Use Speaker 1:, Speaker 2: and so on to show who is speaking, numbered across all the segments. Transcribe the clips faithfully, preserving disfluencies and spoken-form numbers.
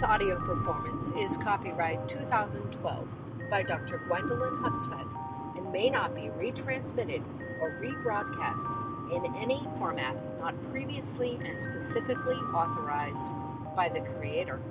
Speaker 1: audio performance is copyright two thousand twelve by Doctor Gwendolyn Hustvedt and may not be retransmitted or rebroadcast in any format not previously and specifically authorized by the creator.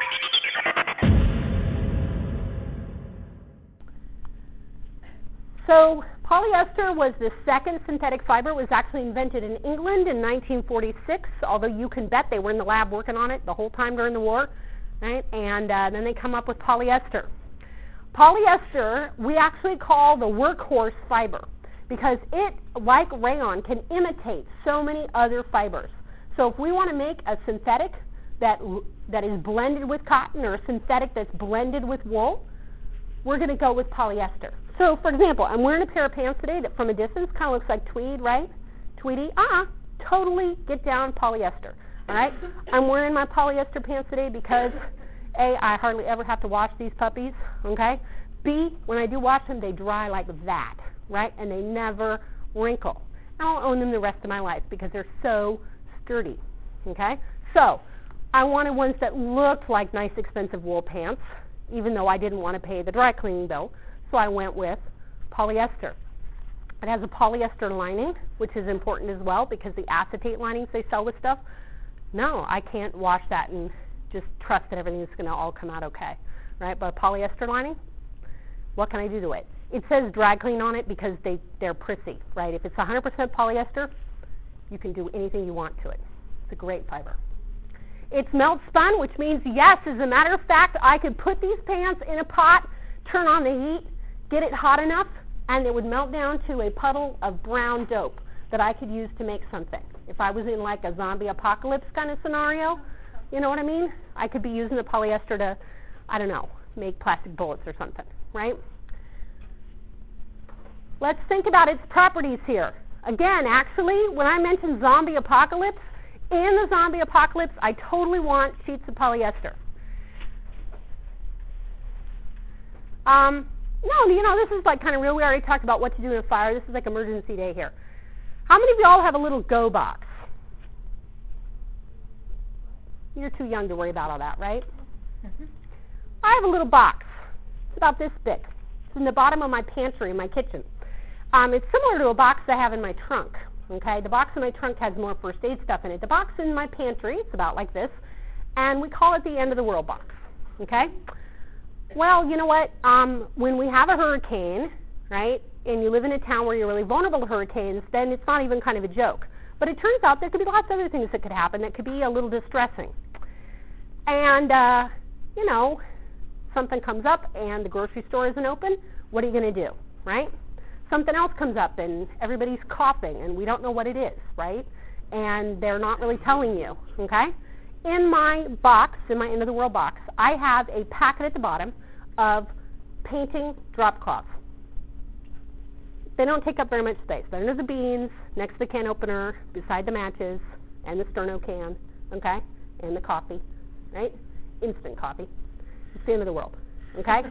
Speaker 2: So polyester was the second synthetic fiber. It was actually invented in England in nineteen forty-six, although you can bet they were in the lab working on it the whole time during the war, right? And uh, then they come up with polyester. Polyester we actually call the workhorse fiber because it, like rayon, can imitate so many other fibers. So if we want to make a synthetic that, that is blended with cotton or a synthetic that's blended with wool, we're going to go with polyester. So, for example, I'm wearing a pair of pants today that from a distance kind of looks like tweed, right? Tweedy. Uh-uh. Totally get down polyester. All right? I'm wearing my polyester pants today because, A, I hardly ever have to wash these puppies, okay? B, when I do wash them, they dry like that, right? And they never wrinkle. I'll own them the rest of my life because they're so sturdy, okay? So, I wanted ones that looked like nice, expensive wool pants, even though I didn't want to pay the dry cleaning bill. So I went with polyester. It has a polyester lining, which is important as well because the acetate linings they sell with stuff, no, I can't wash that and just trust that everything's going to all come out okay, right? But a polyester lining, what can I do to it? It says dry clean on it because they, they're prissy, right? If it's one hundred percent polyester, you can do anything you want to it. It's a great fiber. It's melt spun, which means, yes, as a matter of fact, I could put these pants in a pot, turn on the heat, get it hot enough, and it would melt down to a puddle of brown dope that I could use to make something. If I was in like a zombie apocalypse kind of scenario, you know what I mean? I could be using the polyester to, I don't know, make plastic bullets or something, right? Let's think about its properties here. Again, actually, when I mentioned zombie apocalypse, in the zombie apocalypse, I totally want sheets of polyester. Um, no, you know, this is like kind of real. We already talked about what to do in a fire. This is like emergency day here. How many of you all have a little go box? You're too young to worry about all that, right? Mm-hmm. I have a little box. It's about this big. It's in the bottom of my pantry in my kitchen. Um, it's similar to a box I have in my trunk. Okay, the box in my trunk has more first aid stuff in it. The box in my pantry, it's about like this, and we call it the end of the world box. Okay? Well, you know what? Um, when we have a hurricane, right, and you live in a town where you're really vulnerable to hurricanes, then it's not even kind of a joke. But it turns out there could be lots of other things that could happen that could be a little distressing. And, uh, you know, something comes up and the grocery store isn't open. What are you going to do, right? Something else comes up and everybody's coughing and we don't know what it is, right? And they're not really telling you, okay? In my box, in my end of the world box, I have a packet at the bottom of painting drop cloths. They don't take up very much space. They're under the beans, next to the can opener, beside the matches, and the Sterno can, okay? And the coffee, right? Instant coffee. It's the end of the world, okay?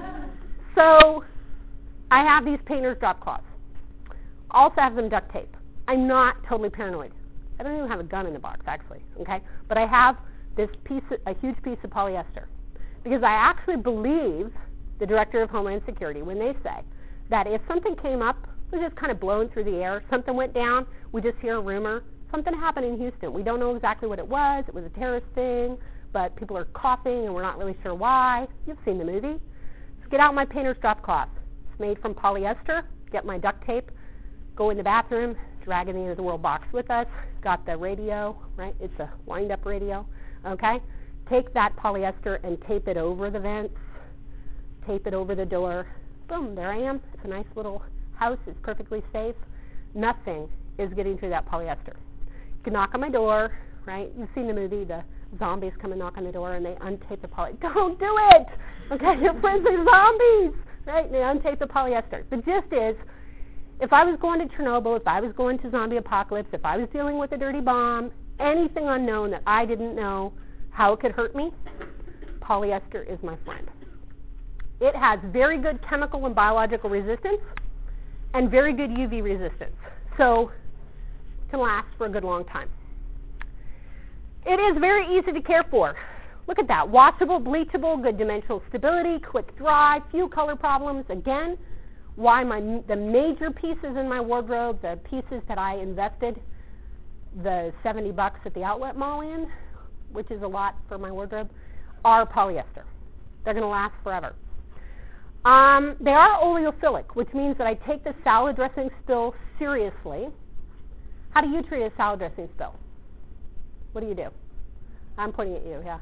Speaker 2: So I have these painter's drop cloths. Also have some duct tape. I'm not totally paranoid. I don't even have a gun in the box, actually, okay? But I have this piece, of, a huge piece of polyester, because I actually believe the Director of Homeland Security when they say that if something came up, it was just kind of blown through the air, something went down, we just hear a rumor, something happened in Houston. We don't know exactly what it was. It was a terrorist thing, but people are coughing and we're not really sure why. You've seen the movie. So get out my painter's drop cloth. It's made from polyester. Get my duct tape. Go in the bathroom. Drag in the end of the world box with us. Got the radio, right? It's a wind-up radio, okay? Take that polyester and tape it over the vents. Tape it over the door. Boom, there I am. It's a nice little house. It's perfectly safe. Nothing is getting through that polyester. You can knock on my door, right? You've seen the movie, the zombies come and knock on the door and they untape the polyester. Don't do it! Okay, you're friends with zombies, right? They untape the polyester. The gist is, if I was going to Chernobyl, if I was going to zombie apocalypse, if I was dealing with a dirty bomb, anything unknown that I didn't know how it could hurt me, polyester is my friend. It has very good chemical and biological resistance and very good U V resistance. So it can last for a good long time. It is very easy to care for. Look at that. Washable, bleachable, good dimensional stability, quick dry, few color problems. Again, why my the major pieces in my wardrobe, the pieces that I invested the seventy bucks at the outlet mall in, which is a lot for my wardrobe, are polyester. They're going to last forever. Um, they are oleophilic, which means that I take the salad dressing spill seriously. How do you treat a salad dressing spill? What do you do? I'm pointing at you, yeah.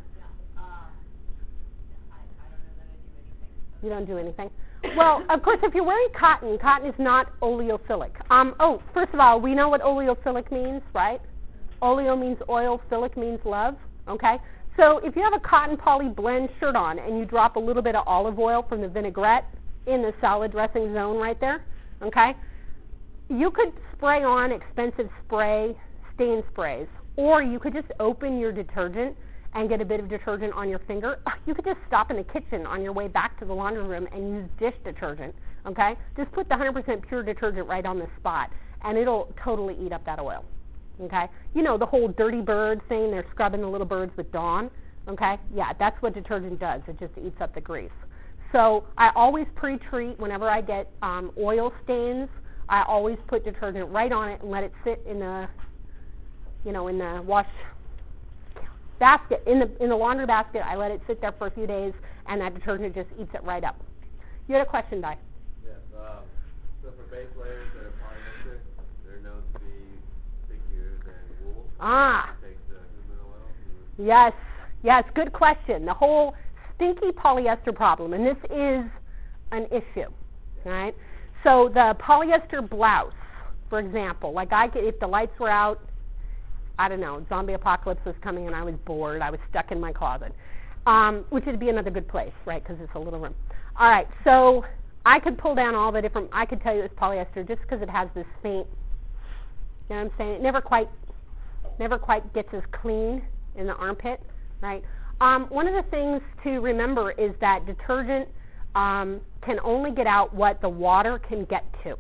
Speaker 2: You don't do anything? Well, of course, if you're wearing cotton, cotton is not oleophilic. Um, oh, first of all, we know what oleophilic means, right? Oleo means oil, philic means love, okay? So if you have a cotton poly blend shirt on and you drop a little bit of olive oil from the vinaigrette in the salad dressing zone right there, okay, you could spray on expensive spray, stain sprays, or you could just open your detergent and get a bit of detergent on your finger. You could just stop in the kitchen on your way back to the laundry room and use dish detergent, okay? Just put the one hundred percent pure detergent right on the spot, and it'll totally eat up that oil, okay? You know, the whole dirty bird thing, they're scrubbing the little birds with Dawn, okay? Yeah, that's what detergent does. It just eats up the grease. So I always pre-treat whenever I get um, oil stains. I always put detergent right on it and let it sit in the, you know, in the wash basket, in the in the laundry basket. I let it sit there for a few days, and that detergent just eats it right up. You had a question, Di?
Speaker 3: Yes. Um, so for base layers that are polyester, they're known to be stickier than wool.
Speaker 2: Ah.
Speaker 3: It takes the human oil.
Speaker 2: Yes. Yes. Good question. The whole stinky polyester problem, and this is an issue, right? So the polyester blouse, for example, like I could, if the lights were out, I don't know, zombie apocalypse was coming and I was bored, I was stuck in my closet, um, which would be another good place, right, because it's a little room. All right, so I could pull down all the different, I could tell you it's polyester just because it has this faint, you know what I'm saying? It never quite, never quite gets as clean in the armpit, right? Um, one of the things to remember is that detergent um, can only get out what the water can get to,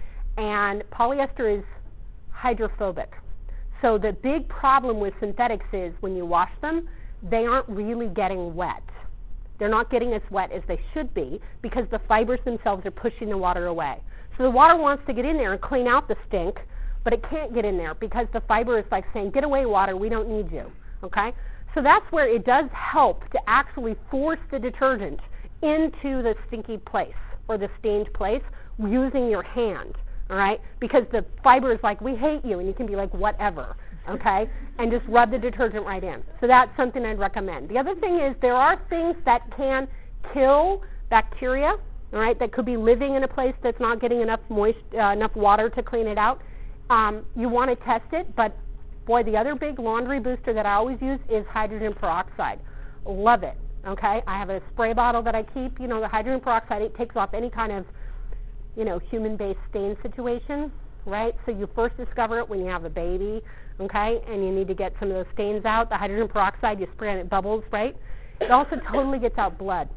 Speaker 2: and polyester is hydrophobic. So the big problem with synthetics is when you wash them, they aren't really getting wet. They're not getting as wet as they should be because the fibers themselves are pushing the water away. So the water wants to get in there and clean out the stink, but it can't get in there because the fiber is like saying, get away, water, we don't need you, okay? So that's where it does help to actually force the detergent into the stinky place or the stained place using your hand. All right, because the fiber is like, we hate you, and you can be like, whatever, okay, and just rub the detergent right in. So that's something I'd recommend. The other thing is there are things that can kill bacteria, all right, that could be living in a place that's not getting enough moist, uh, enough water to clean it out. Um, you want to test it, but boy, the other big laundry booster that I always use is hydrogen peroxide. Love it, okay. I have a spray bottle that I keep. You know, the hydrogen peroxide, it takes off any kind of you know, human-based stain situation, right? So you first discover it when you have a baby, okay, and you need to get some of those stains out. The hydrogen peroxide, you spray and it bubbles, right? It also totally gets out blood,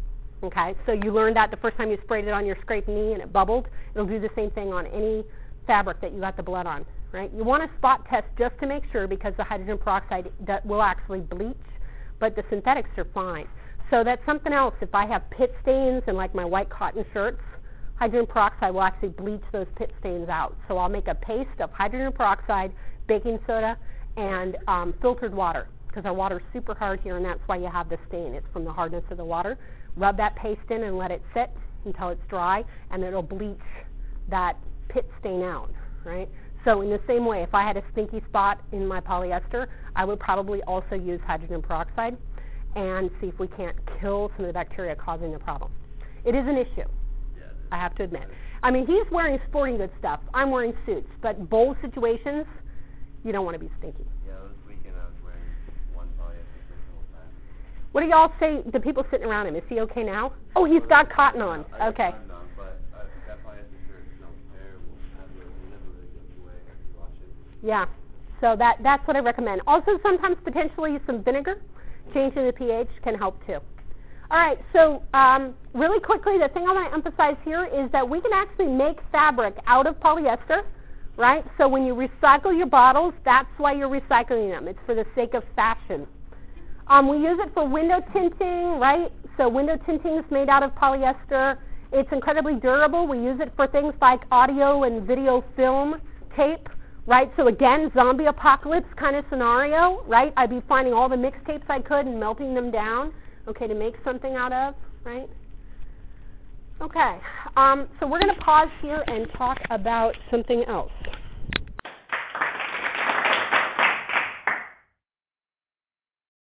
Speaker 2: okay? So you learned that the first time you sprayed it on your scraped knee and it bubbled. It'll do the same thing on any fabric that you got the blood on, right? You want to spot test just to make sure because the hydrogen peroxide will actually bleach, but the synthetics are fine. So that's something else. If I have pit stains in like my white cotton shirts, hydrogen peroxide will actually bleach those pit stains out. So I'll make a paste of hydrogen peroxide, baking soda, and um, filtered water because our water is super hard here, and that's why you have the stain. It's from the hardness of the water. Rub that paste in and let it sit until it's dry, and it'll bleach that pit stain out, right? So in the same way, if I had a stinky spot in my polyester, I would probably also use hydrogen peroxide and see if we can't kill some of the bacteria causing the problem. It is an issue. I have to admit. I mean, he's wearing sporting goods stuff. I'm wearing suits. But bowl situations, you don't want to be stinky.
Speaker 3: Yeah, this weekend I was wearing one polyester shirt the whole time.
Speaker 2: What do y'all say, the people sitting around him? Is he okay now? Oh, he's got cotton on.
Speaker 3: I
Speaker 2: Okay.
Speaker 3: got cotton on, but uh, that polyester shirt smells terrible. It never, it never really goes away after you wash it.
Speaker 2: Yeah. So that that's what I recommend. Also, sometimes potentially some vinegar, changing the pH can help too. All right, so um, really quickly, the thing I want to emphasize here is that we can actually make fabric out of polyester, right? So when you recycle your bottles, that's why you're recycling them. It's for the sake of fashion. Um, we use it for window tinting, right? So window tinting is made out of polyester. It's incredibly durable. We use it for things like audio and video film tape, right? So again, zombie apocalypse kind of scenario, right? I'd be finding all the mixtapes I could and melting them down, okay, to make something out of, right? Okay, um, so we're going to pause here and talk about something else.